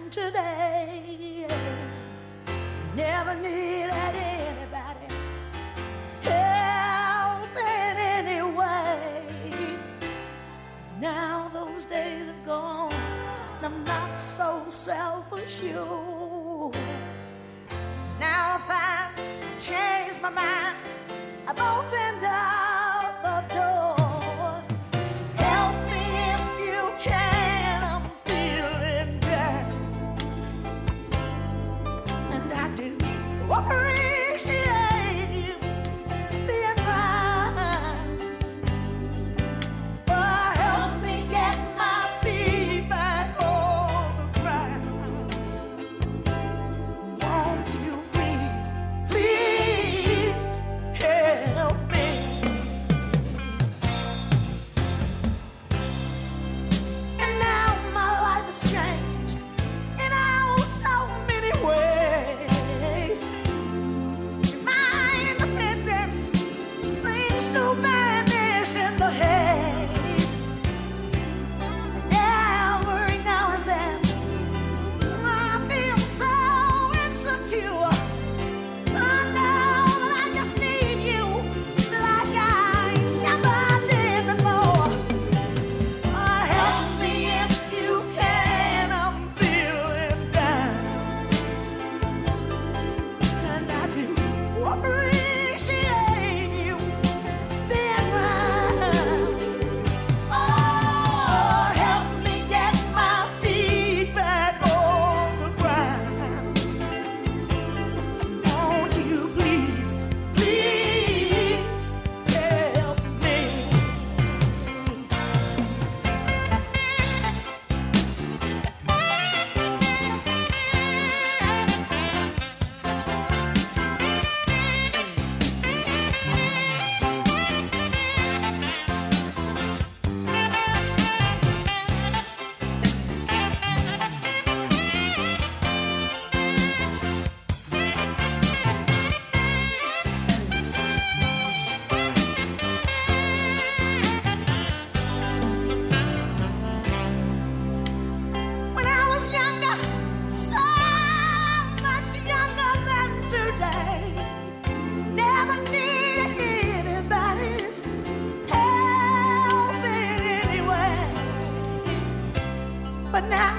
today. Never needed anybody help in any way. Now those days have gone, and I'm not so self-assured. Now if I've changed my mind, I've opened up the doors. Help me if you can, I'm feeling down. And I do appreciate you being mine. But help me get my feet back on the ground. Won't you please, please help me? And now my life has changed in oh so many ways. My independence seems to vanish in the haze. Every now and then I feel so insecure. I know that I just need you like I never did before. Help me if you can, I'm feeling down. And I do appreciate you being around. Oh, help me get my feet back on the ground. Won't you please, please help me? When I was younger, so much younger than today, never needed anybody's help in any way. But now